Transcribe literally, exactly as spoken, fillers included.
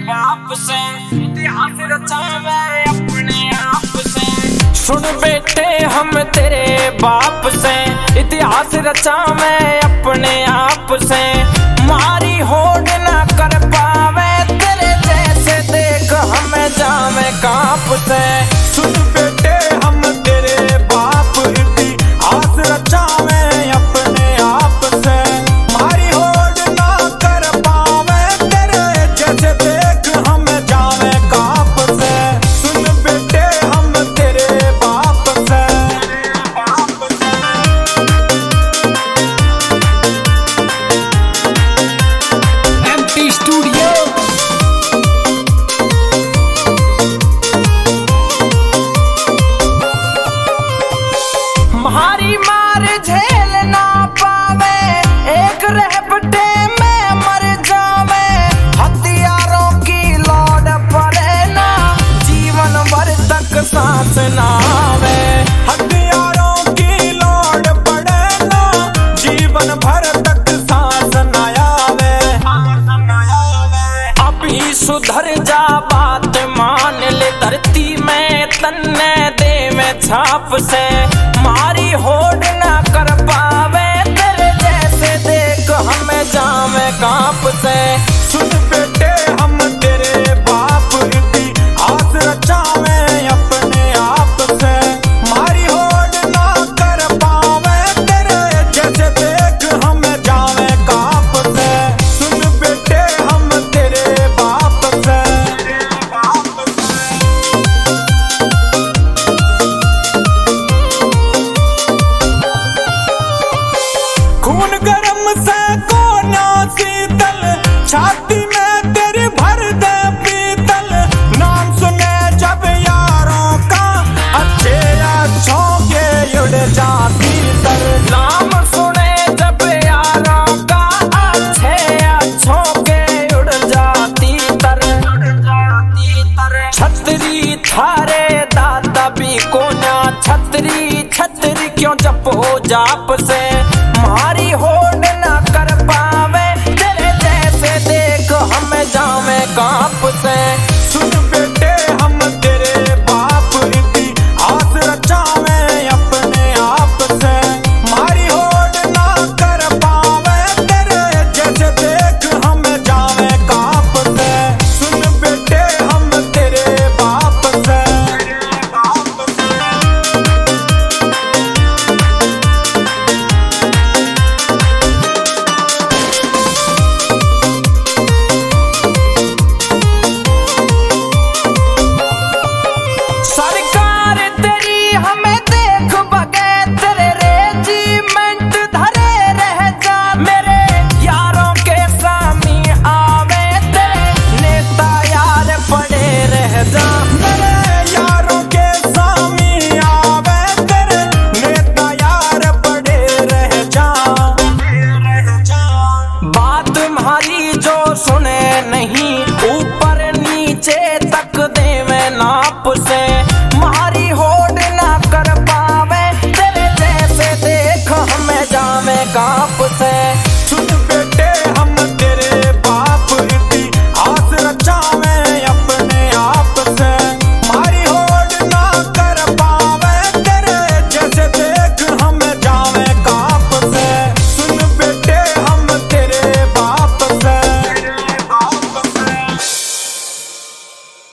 बाप से, इतिहास रचावे अपने आप से। सुन बेटे हम तेरे बाप से, इतिहास रचावे अपने आप से। मारी होड़ ना कर पावे तेरे जैसे, देख हमें जावे कांप से। सुन बेटे हम तेरे बाप, इतिहास रचावे अपने आप से। मारी होड़ ना कर पावे तेरे जैसे, देख हमें जावे कांप से। सुन बेटे हम तेरे बाप से। MT studio. मारी मार झेल ना पावे, एक रहपटे में मर जावे। हथियारों की लौट पड़े ना, जीवन भर तक सांस ना आवे। हथियारों की लौट पड़े ना, जीवन भर तक सांस ना आवे। अभी सुधर जा बात मान ले, धरती में तन्ने दे में छाप से। मारी होड़ ना कर पावे तेरे जैसे, देख हमें जावे कांप से। सुन बेटे हम तेरे बाप, इतिहास रचावे अपने आप से। मारी होड़ ना कर पावे तेरे जैसे, देख हमें जावे कांप से। सुन बेटे हम तेरे बाप से। खून गरम से कोना शीतल, छाती